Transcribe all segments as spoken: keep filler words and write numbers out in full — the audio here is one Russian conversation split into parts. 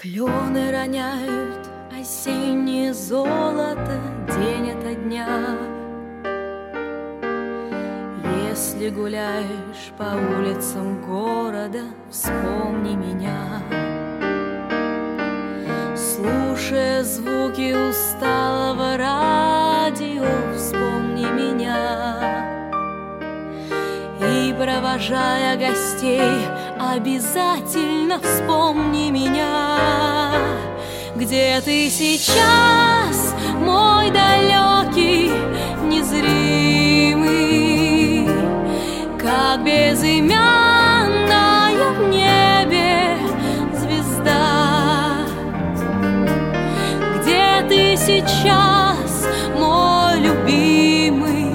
Клены роняют осеннее золото день ото дня. Если гуляешь по улицам города, вспомни меня. Слушая звуки усталого радио, вспомни меня. И, провожая гостей, обязательно вспомни меня. Где ты сейчас, мой далекий, незримый, как безымянная в небе звезда? Где ты сейчас, мой любимый,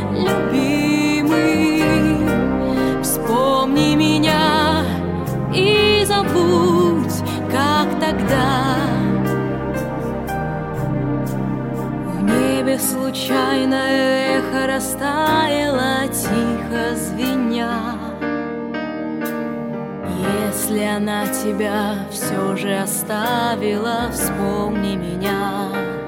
любимый? Вспомни меня и забудь, как тогда. В небе случайное эхо растаяло, тихо звеня. Если она тебя все же оставила, вспомни меня.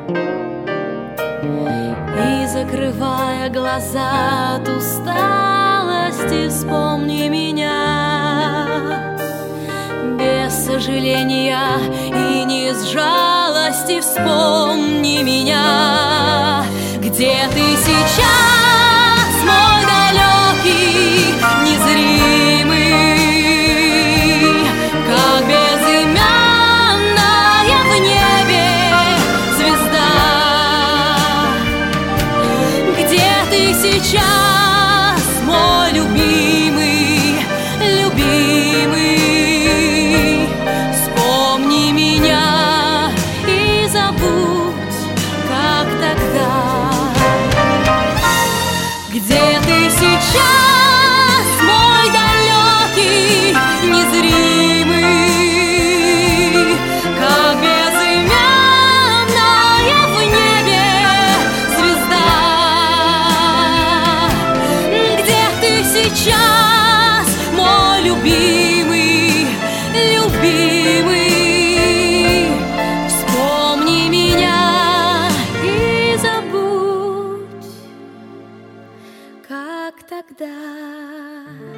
И, закрывая глаза от усталости, вспомни меня. Без сожаления и не с жалости, вспомни меня. Где ты сейчас, мой далекий, незримый, как безымянная в небе звезда? Где ты сейчас, мой любимый, любимый? Вспомни меня и забудь, как тогда. Где ты сейчас, мой далекий, незримый, как безымянная в небе звезда? Где ты сейчас, мой любимый, любимый? Вспомни меня и забудь, как тогда.